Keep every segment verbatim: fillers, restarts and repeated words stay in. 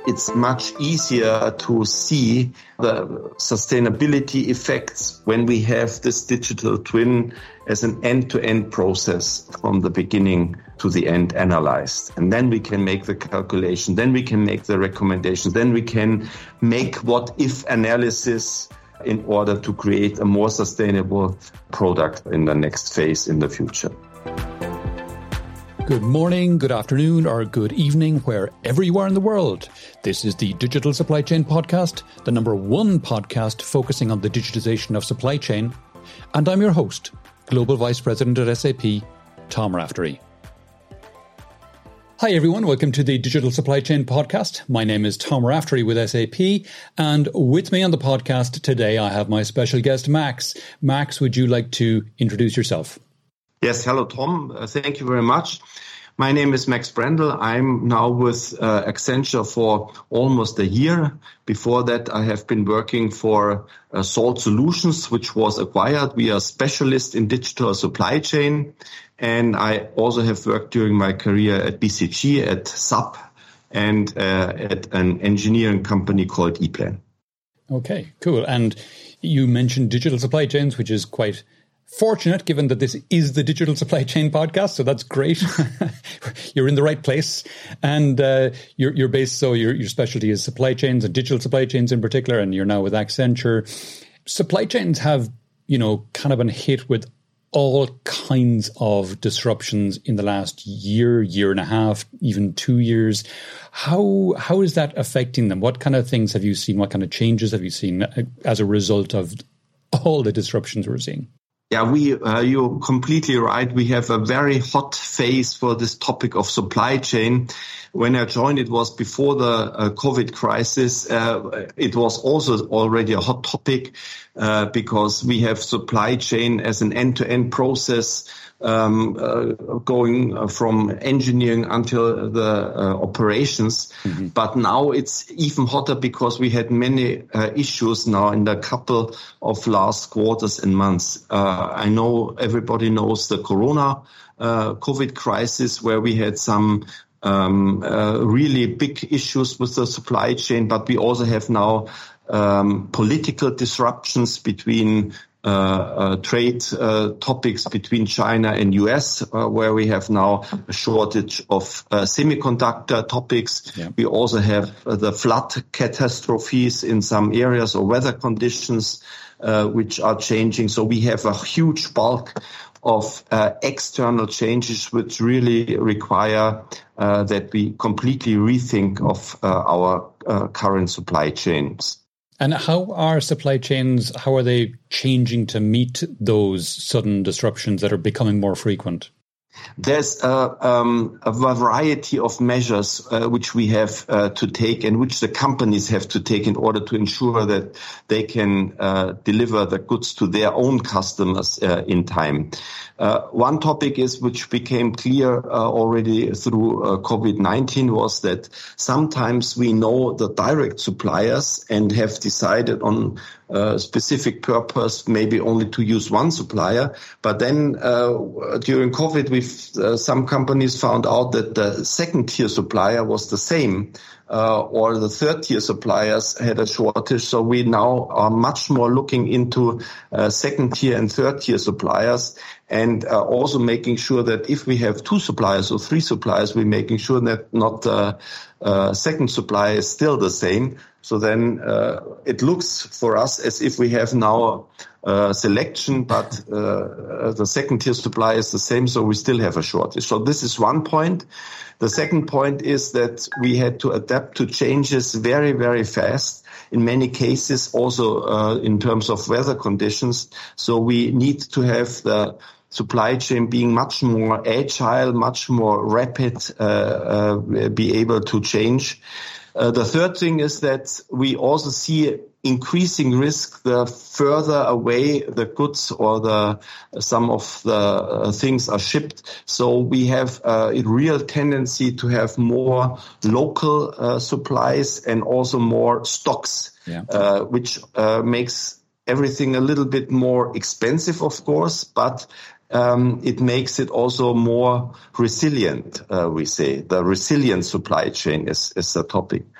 it's much easier to see the sustainability effects when we have this digital twin as an end-to-end process from the beginning to the end analyzed. And then we can make the calculation, then we can make the recommendations, then we can make what-if analysis in order to create a more sustainable product in the next phase in the future. Good morning, good afternoon, or good evening, wherever you are in the world. This is the Digital Supply Chain Podcast, the number one podcast focusing on the digitization of supply chain. And I'm your host, Global Vice President at S A P, Tom Raftery. Hi everyone, welcome to the Digital Supply Chain Podcast. My name is Tom Raftery with S A P, and with me on the podcast today I have my special guest, Max. Max, would you like to introduce yourself? Yes, hello Tom. Uh, thank you very much. My name is Max Brendel. I'm now with uh, Accenture for almost a year. Before that, I have been working for uh, Salt Solutions, which was acquired. We are specialists in digital supply chain. And I also have worked during my career at B C G, at S A P, and uh, at an engineering company called ePlan. Okay, cool. And you mentioned digital supply chains, which is quite fortunate, given that this is the Digital Supply Chain Podcast, so that's great. You're in the right place, and uh, you're, you're based. So your your specialty is supply chains and digital supply chains in particular, and you're now with Accenture. Supply chains have, you know, kind of been hit with all kinds of disruptions in the last year, year and a half, even two years. How how is that affecting them? What kind of things have you seen? What kind of changes have you seen as a result of all the disruptions we're seeing? Yeah, we, uh, you're completely right. We have a very hot phase for this topic of supply chain. When I joined, it was before the uh, COVID crisis. Uh, it was also already a hot topic uh, because we have supply chain as an end-to-end process um, uh, going from engineering until the uh, operations. Mm-hmm. But now it's even hotter because we had many uh, issues now in the couple of last quarters and months. Uh, I know everybody knows the Corona uh, COVID crisis, where we had some um, uh, really big issues with the supply chain, but we also have now um, political disruptions between Uh, uh, trade uh, topics between China and U S, uh, where we have now a shortage of uh, semiconductor topics. Yeah. We also have uh, the flood catastrophes in some areas, or weather conditions uh, which are changing. So we have a huge bulk of uh, external changes which really require uh, that we completely rethink of uh, our uh, current supply chains. And how are supply chains, how are they changing to meet those sudden disruptions that are becoming more frequent? There's uh, um, a variety of measures uh, which we have uh, to take, and which the companies have to take in order to ensure that they can uh, deliver the goods to their own customers uh, in time. Uh, one topic is, which became clear uh, already through uh, COVID nineteen, was that sometimes we know the direct suppliers and have decided on a specific purpose, maybe only to use one supplier. But then uh, during COVID, we've uh, some companies found out that the second tier supplier was the same. Uh, or the third tier suppliers had a shortage. So we now are much more looking into uh, second tier and third tier suppliers, and uh, also making sure that if we have two suppliers or three suppliers, we're making sure that not the uh, second supplier is still the same. So then uh, it looks for us as if we have now a selection, but uh, the second tier supplier is the same, so we still have a shortage. So this is one point. The second point is that we had to adapt to changes very, very fast. In many cases, also uh, in terms of weather conditions. So we need to have the supply chain being much more agile, much more rapid, uh, uh, be able to change. Uh, the third thing is that we also see increasing risk the further away the goods or the some of the uh, things are shipped. So we have uh, a real tendency to have more local uh, supplies and also more stocks, yeah. uh, which uh, makes everything a little bit more expensive, of course, but Um, it makes it also more resilient, uh, we say. The resilient supply chain is, is the topic.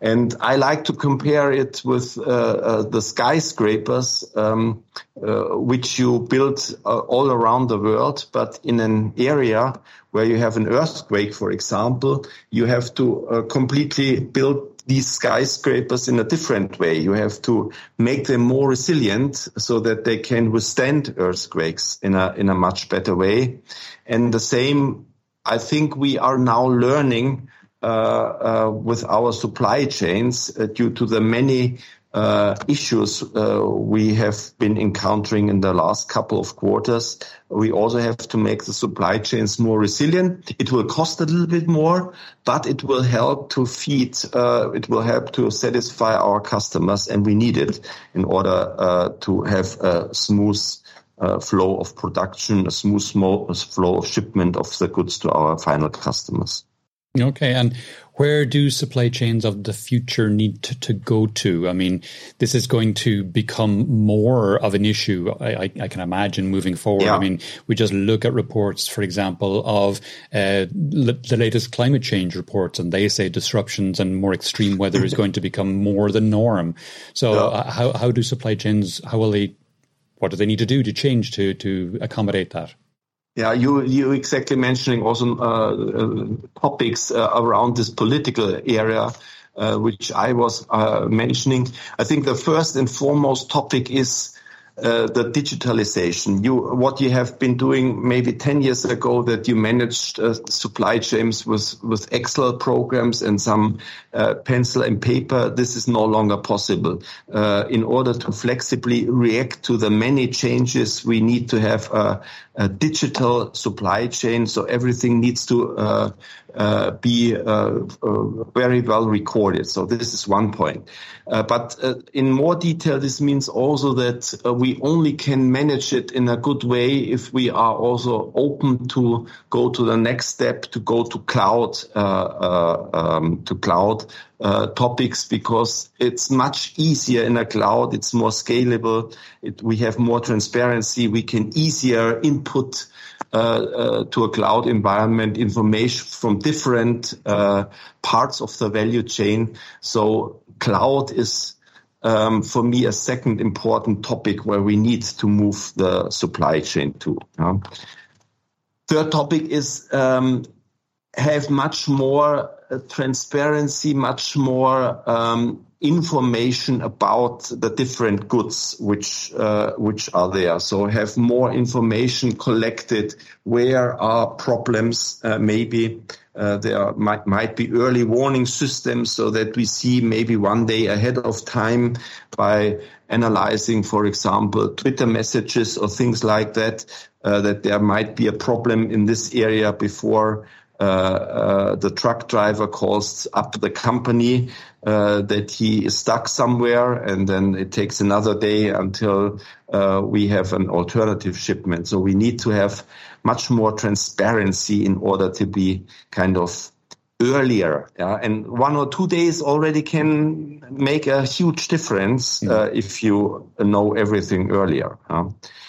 And I like to compare it with uh, uh, the skyscrapers, um, uh, which you build uh, all around the world. But in an area where you have an earthquake, for example, you have to uh, completely build these skyscrapers in a different way. You have to make them more resilient so that they can withstand earthquakes in a in a much better way. And the same, I think we are now learning uh, uh, with our supply chains uh, due to the many uh, issues uh, we have been encountering in the last couple of quarters. We also have to make the supply chains more resilient. It will cost a little bit more, but it will help to feed, uh, it will help to satisfy our customers, and we need it in order uh, to have a smooth uh, flow of production, a smooth flow of shipment of the goods to our final customers. Okay, and where do supply chains of the future need to, to go to? I mean, this is going to become more of an issue, I, I can imagine, moving forward. Yeah. I mean, we just look at reports, for example, of uh, l- the latest climate change reports, and they say disruptions and more extreme weather is going to become more the norm. So yeah. uh, how, how do supply chains, how will they, what do they need to do to change to, to accommodate that? Yeah, you you exactly mentioning also uh, uh, topics uh, around this political area, uh, which I was uh, mentioning. I think the first and foremost topic is uh, the digitalization. You what you have been doing maybe ten years ago, that you managed uh, supply chains with with Excel programs and some uh, pencil and paper. This is no longer possible. Uh, in order to flexibly react to the many changes, we need to have a a digital supply chain, so everything needs to uh, uh, be uh, uh, very well recorded. So this is one point. Uh, but uh, in more detail, this means also that uh, we only can manage it in a good way if we are also open to go to the next step, to go to cloud, uh, uh, um, to cloud uh, topics, because it's much easier in a cloud. It's more scalable. It, we have more transparency. We can easier input uh, uh, to a cloud environment information from different uh, parts of the value chain. So cloud is, um, for me, a second important topic where we need to move the supply chain to. Uh. Third topic is um, have much more uh, transparency, much more um, information about the different goods which uh, which are there. So have more information collected. Where are problems? Uh, maybe uh, there might might be early warning systems, so that we see maybe one day ahead of time by analyzing, for example, Twitter messages or things like that, uh, that there might be a problem in this area before Uh, uh, the truck driver calls up the company uh, that he is stuck somewhere, and then it takes another day until uh, we have an alternative shipment. So we need to have much more transparency in order to be kind of earlier. Yeah? And one or two days already can make a huge difference uh, if you know everything earlier. Huh?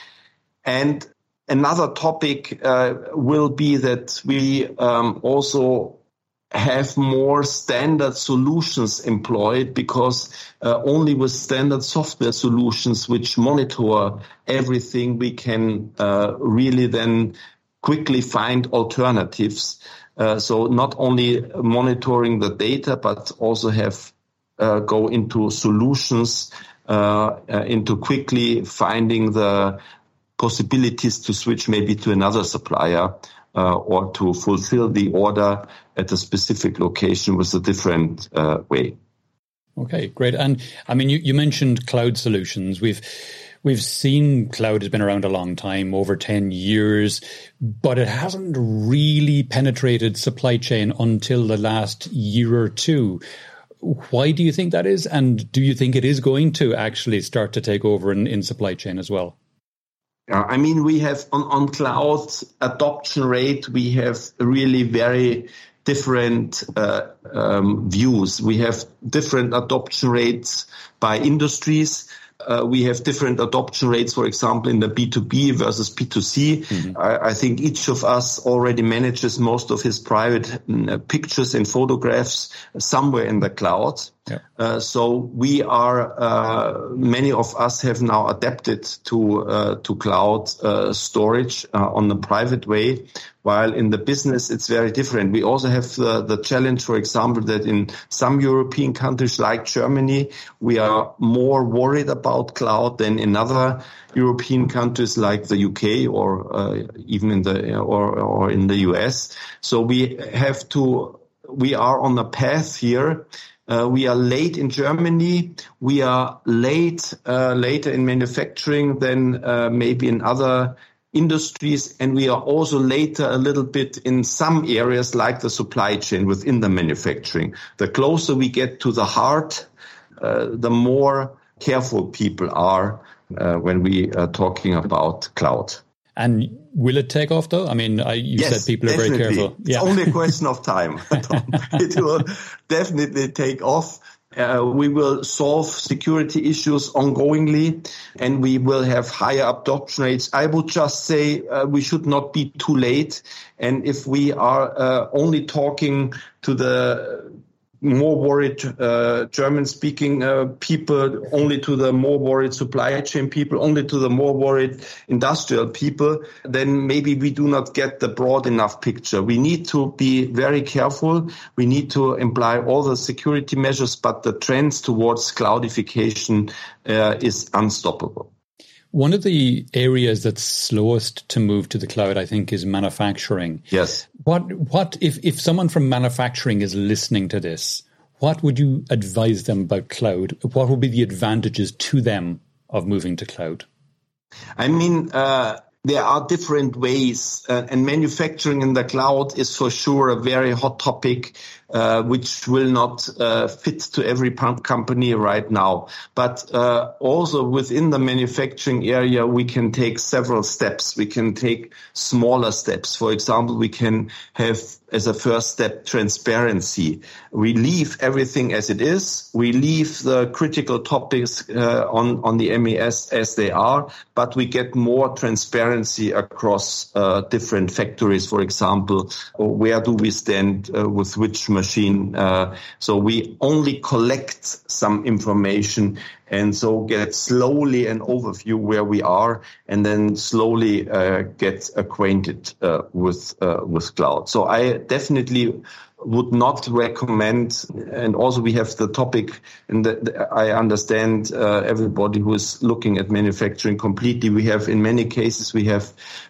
And another topic uh, will be that we um, also have more standard solutions employed, because uh, only with standard software solutions which monitor everything, we can uh, really then quickly find alternatives. Uh, so not only monitoring the data, but also have uh, go into solutions, uh, uh, into quickly finding the possibilities to switch maybe to another supplier uh, or to fulfill the order at a specific location with a different uh, way. Okay, great. And I mean, you, you mentioned cloud solutions. We've we've seen cloud has been around a long time, over ten years, but it hasn't really penetrated supply chain until the last year or two. Why do you think that is? And do you think it is going to actually start to take over in, in supply chain as well? Uh, I mean, we have on, on cloud adoption rate, we have really very different uh, um, views. We have different adoption rates by industries. Uh, we have different adoption rates, for example, in the B two B versus B two C. Mm-hmm. I, I think each of us already manages most of his private uh, pictures and photographs somewhere in the cloud. Yeah. Uh, so we are, uh, many of us have now adapted to uh, to cloud uh, storage uh, on the private way, while in the business it's very different. We also have the, the challenge, for example, that in some European countries like Germany, we are more worried about cloud than in other European countries like the U K or uh, even in the or or in the U S. So we have to. We are on a path here. Uh, we are late in Germany. We are late uh, later in manufacturing than uh, maybe in other industries, and we are also later a little bit in some areas like the supply chain within the manufacturing. The closer we get to the heart, uh, the more careful people are uh, when we are talking about cloud. And will it take off, though? I mean, I, you yes, said people are definitely. very careful. It's yeah. only a question of time. It will definitely take off. Uh, we will solve security issues ongoingly, and we will have higher adoption rates. I would just say uh, we should not be too late. And if we are uh, only talking to the more worried uh, German-speaking uh, people, only to the more worried supply chain people, only to the more worried industrial people, then maybe we do not get the broad enough picture. We need to be very careful. We need to imply all the security measures, but the trends towards cloudification uh, is unstoppable. One of the areas that's slowest to move to the cloud, I think, is manufacturing. Yes. What what if, if someone from manufacturing is listening to this, what would you advise them about cloud? What would be the advantages to them of moving to cloud? I mean, uh, there are different ways, uh, and manufacturing in the cloud is for sure a very hot topic, uh, which will not uh, fit to every company right now. But uh, also within the manufacturing area, we can take several steps. We can take smaller steps. For example, we can have as a first step transparency. We leave everything as it is. We leave the critical topics uh, on, on the M E S as they are, but we get more transparency across uh, different factories, for example. Where do we stand uh, with which machine? Uh, so we only collect some information and so get slowly an overview where we are, and then slowly uh, get acquainted uh, with uh, with cloud. So I definitely would not recommend, and also we have the topic, and the, the, I understand uh, everybody who is looking at manufacturing completely. We have, in many cases, we have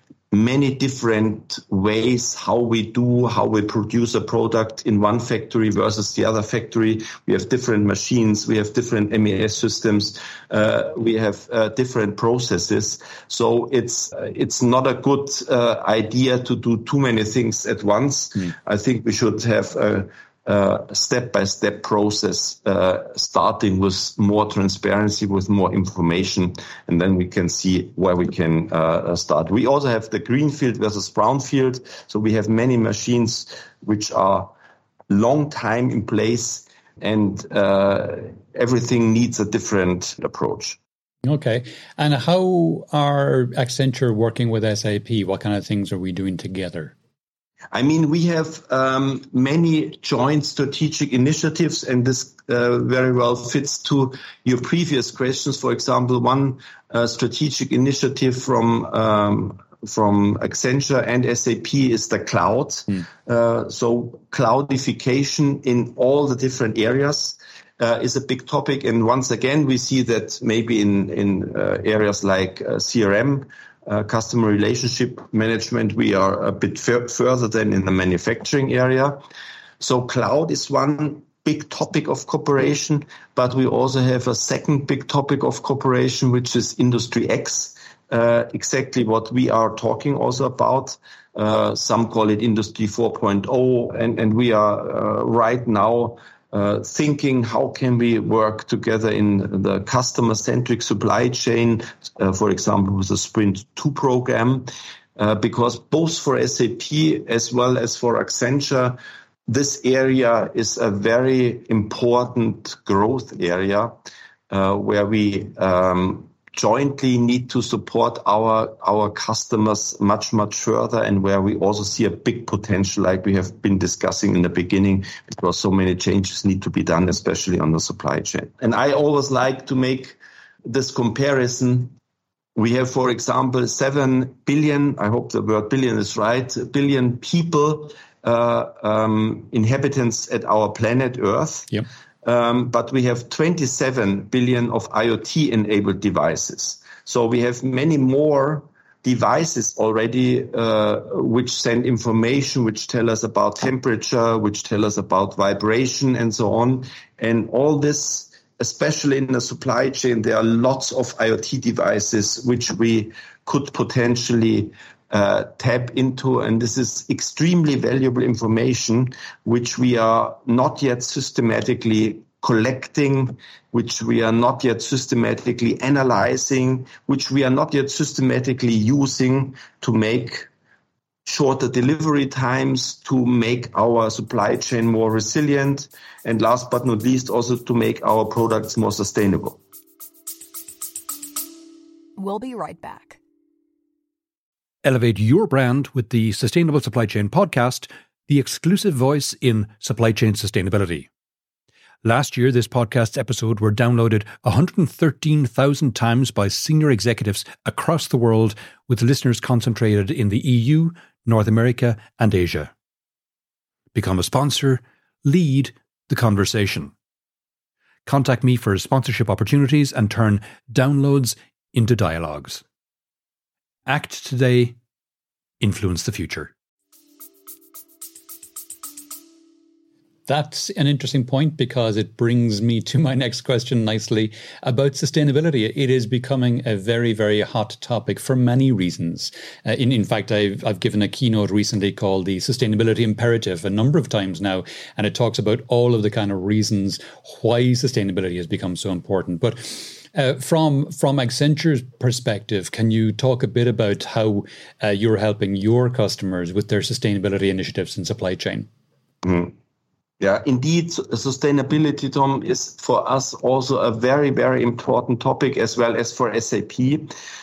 many different ways how we do, how we produce a product in one factory versus the other factory. We have different machines, we have different M E S systems, uh, we have uh, different processes. So it's uh, it's not a good uh, idea to do too many things at once. Mm. I think we should have a, a step-by-step process, uh, starting with more transparency, with more information, and then we can see where we can uh, start. We also have the greenfield versus brownfield. So we have many machines which are long time in place, and uh, everything needs a different approach. Okay. And how are Accenture working with S A P? What kind of things are we doing together? I mean, we have um, many joint strategic initiatives, and this uh, very well fits to your previous questions. For example, one uh, strategic initiative from um, from Accenture and S A P is the cloud. Mm. Uh, so cloudification in all the different areas uh, is a big topic. And once again, we see that maybe in, in uh, areas like uh, C R M, Uh, customer relationship management, we are a bit f- further than in the manufacturing area. So cloud is one big topic of cooperation, but we also have a second big topic of cooperation, which is Industry X, uh, exactly what we are talking also about. Uh, some call it Industry four point oh, and, and we are uh, right now Uh, thinking how can we work together in the customer-centric supply chain, uh, for example, with the Sprint two program, uh, because both for S A P as well as for Accenture, this area is a very important growth area uh, where we um, jointly need to support our our customers much, much further, and where we also see a big potential, like we have been discussing in the beginning, because so many changes need to be done, especially on the supply chain. And I always like to make this comparison. We have, for example, seven billion, I hope the word billion is right, billion people, uh, um, inhabitants at our planet Earth. Yep. Um, but we have twenty-seven billion of IoT-enabled devices. So we have many more devices already uh, which send information, which tell us about temperature, which tell us about vibration, and so on. And all this, especially in the supply chain, there are lots of IoT devices which we could potentially uh, tap into. And this is extremely valuable information, which we are not yet systematically collecting, which we are not yet systematically analyzing, which we are not yet systematically using to make shorter delivery times, to make our supply chain more resilient, and last but not least, also to make our products more sustainable. We'll be right back. Elevate your brand with the Sustainable Supply Chain Podcast, the exclusive voice in supply chain sustainability. Last year, this podcast's episode were downloaded one hundred thirteen thousand times by senior executives across the world, with listeners concentrated in the E U, North America, and Asia. Become a sponsor. Lead the conversation. Contact me for sponsorship opportunities and turn downloads into dialogues. Act today. Influence the future. That's an interesting point, because it brings me to my next question nicely about sustainability. It is becoming a very, very hot topic for many reasons. Uh, in, in fact, I've, I've given a keynote recently called the Sustainability Imperative a number of times now, and it talks about all of the kind of reasons why sustainability has become so important. But Uh, from from Accenture's perspective, can you talk a bit about how uh, you're helping your customers with their sustainability initiatives in supply chain? Mm. Yeah, indeed, sustainability, Tom, is for us also a very, very important topic, as well as for S A P.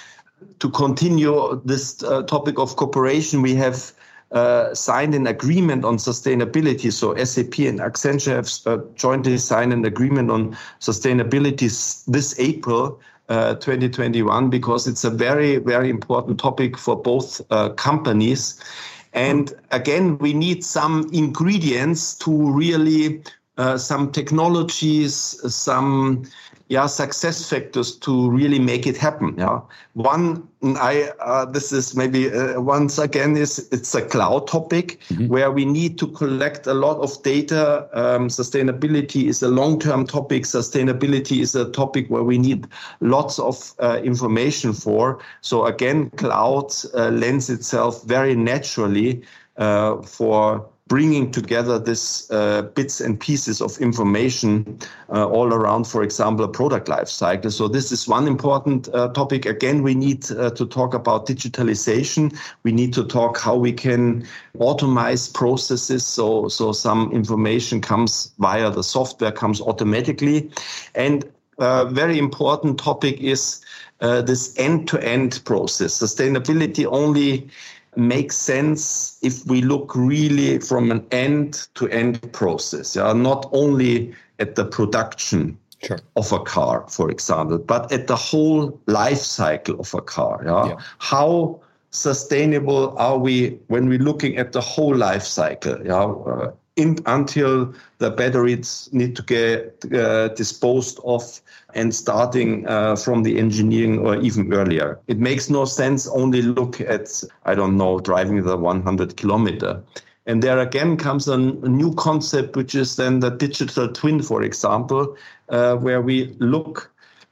To continue this uh, topic of cooperation, we have Uh, signed an agreement on sustainability. So S A P and Accenture have uh, jointly signed an agreement on sustainability this April uh, twenty twenty-one, because it's a very, very important topic for both uh, companies. And again, we need some ingredients to really, uh, some technologies, some yeah, success factors to really make it happen. Yeah, one I uh, this is maybe uh, once again is it's a cloud topic mm-hmm. where we need to collect a lot of data. Um, sustainability is a long-term topic. Sustainability is a topic where we need lots of uh, information for. So again, cloud uh, lends itself very naturally uh, for bringing together this uh, bits and pieces of information uh, all around, for example, a product life cycle. So this is one important uh, topic. Again, we need uh, to talk about digitalization. We need to talk how we can automate processes. So, so some information comes via the software, comes automatically. And a very important topic is uh, this end-to-end process. Sustainability only makes sense if we look really from an end-to-end process, yeah, not only at the production sure. of a car, for example, but at the whole life cycle of a car. Yeah? Yeah. How sustainable are we when we're looking at the whole life cycle? Yeah? Uh, in, until the batteries need to get uh, disposed of, and starting uh, from the engineering or even earlier. It makes no sense only look at, I don't know, driving the one hundred kilometer. And there again comes a, a new concept, which is then the digital twin, for example, uh, where we look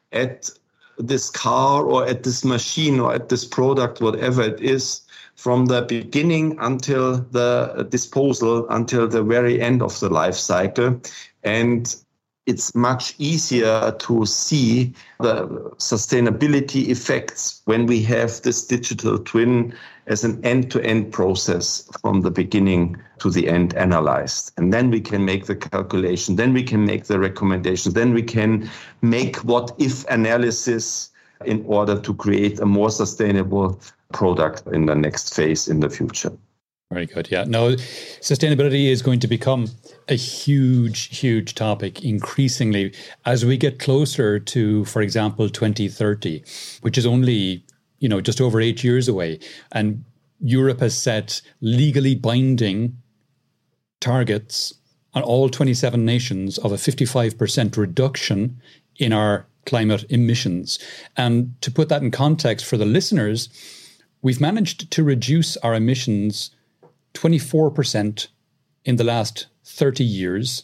at this car or at this machine or at this product, whatever it is, from the beginning until the disposal, until the very end of the life cycle. And it's much easier to see the sustainability effects when we have this digital twin as an end-to-end process from the beginning to the end analyzed. And then we can make the calculation, then we can make the recommendation, then we can make what-if analysis in order to create a more sustainable product in the next phase in the future. Very good. Yeah. No, sustainability is going to become a huge, huge topic increasingly as we get closer to, for example, twenty thirty, which is only, you know, just over eight years away. And Europe has set legally binding targets on all twenty-seven nations of a fifty-five percent reduction in our climate emissions. And to put that in context for the listeners, we've managed to reduce our emissions twenty-four percent in the last thirty years.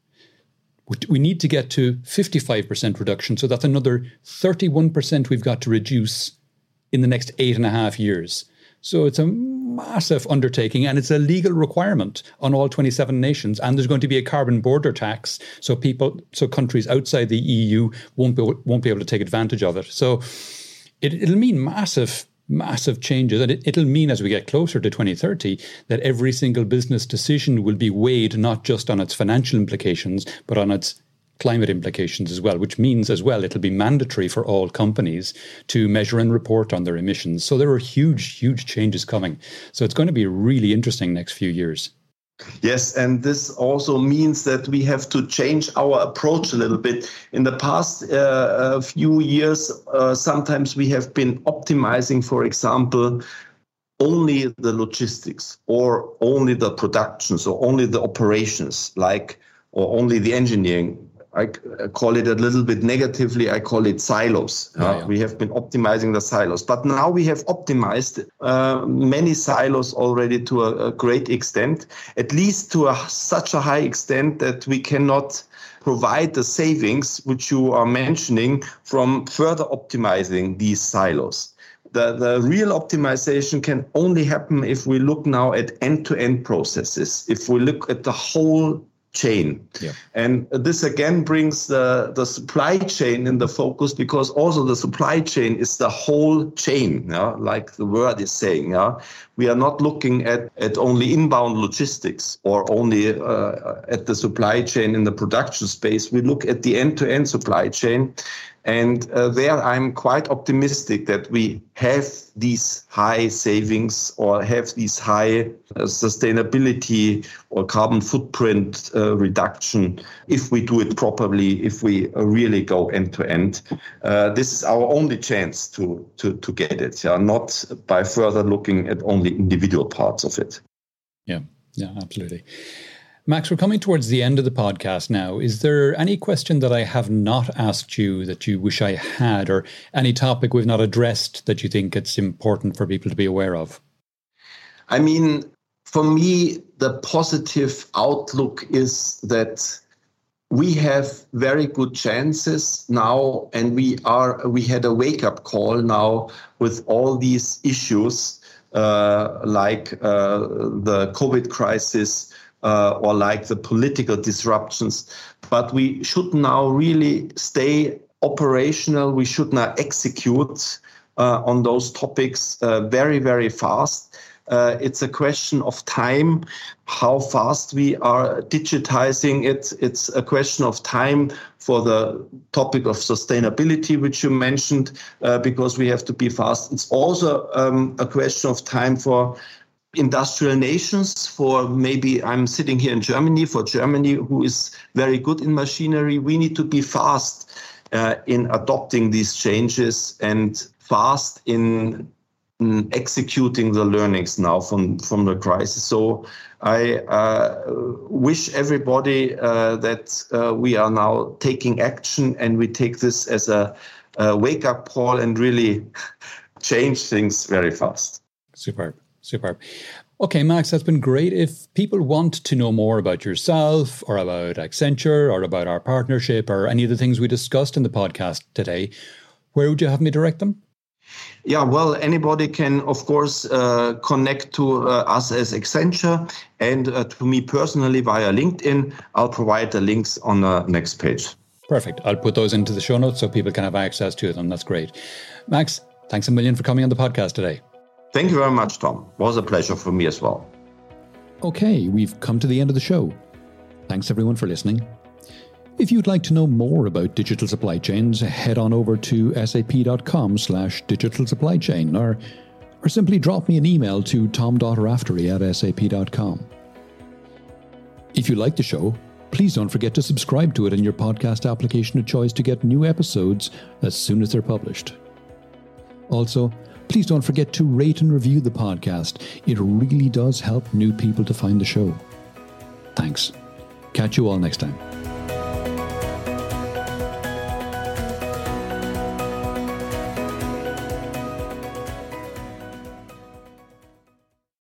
We need to get to fifty-five percent reduction. So that's another thirty-one percent we've got to reduce in the next eight and a half years. So it's a massive undertaking, and it's a legal requirement on all twenty-seven nations. And there's going to be a carbon border tax, so people, so countries outside the E U won't be won't be able to take advantage of it. So it, it'll mean massive, massive changes, and it, it'll mean as we get closer to twenty thirty that every single business decision will be weighed not just on its financial implications, but on its climate implications as well, which means as well it'll be mandatory for all companies to measure and report on their emissions. So there are huge, huge changes coming. So it's going to be really interesting next few years. Yes, and this also means that we have to change our approach a little bit. In the past uh, few years, uh, sometimes we have been optimizing, for example, only the logistics or only the productions or only the operations, like or only the engineering. I call it a little bit negatively, I call it silos. Oh, uh, yeah. We have been optimizing the silos. But now we have optimized uh, many silos already to a, a great extent, at least to a, such a high extent that we cannot provide the savings which you are mentioning from further optimizing these silos. The, the real optimization can only happen if we look now at end-to-end processes, if we look at the whole chain. Yeah. And this again brings the, the supply chain in the focus, because also the supply chain is the whole chain, yeah, like the word is saying. Yeah. We are not looking at, at only inbound logistics or only uh, at the supply chain in the production space. We look at the end-to-end supply chain. And uh, there I'm quite optimistic that we have these high savings or have these high uh, sustainability or carbon footprint uh, reduction if we do it properly, if we uh, really go end to end. Uh, this is our only chance to, to, to get it, yeah, not by further looking at only individual parts of it. Yeah, yeah, absolutely. Max, we're coming towards the end of the podcast now. Is there any question that I have not asked you that you wish I had, or any topic we've not addressed that you think it's important for people to be aware of? I mean, for me, the positive outlook is that we have very good chances now, and we are we had a wake-up call now with all these issues uh, like uh, the COVID crisis, Uh, or like the political disruptions. But we should now really stay operational. We should now execute uh, on those topics uh, very, very fast. Uh, it's a question of time, how fast we are digitizing it. It's a question of time for the topic of sustainability, which you mentioned, uh, because we have to be fast. It's also um, a question of time for industrial nations, for maybe I'm sitting here in Germany, for Germany, who is very good in machinery. We need to be fast uh, in adopting these changes and fast in, in executing the learnings now from, from the crisis. So I uh, wish everybody uh, that uh, we are now taking action and we take this as a, a wake-up call and really change things very fast. Superb. Superb. Okay, Max, that's been great. If people want to know more about yourself or about Accenture or about our partnership or any of the things we discussed in the podcast today, where would you have me direct them? Yeah, well, anybody can, of course, uh, connect to uh, us as Accenture and uh, to me personally via LinkedIn. I'll provide the links on the next page. Perfect. I'll put those into the show notes so people can have access to them. That's great. Max, thanks a million for coming on the podcast today. Thank you very much, Tom. It was a pleasure for me as well. Okay, we've come to the end of the show. Thanks everyone for listening. If you'd like to know more about digital supply chains, head on over to sap.com slash digital supply chain or, or simply drop me an email to tom.raftery at sap.com. If you like the show, please don't forget to subscribe to it in your podcast application of choice to get new episodes as soon as they're published. Also, please don't forget to rate and review the podcast. It really does help new people to find the show. Thanks. Catch you all next time.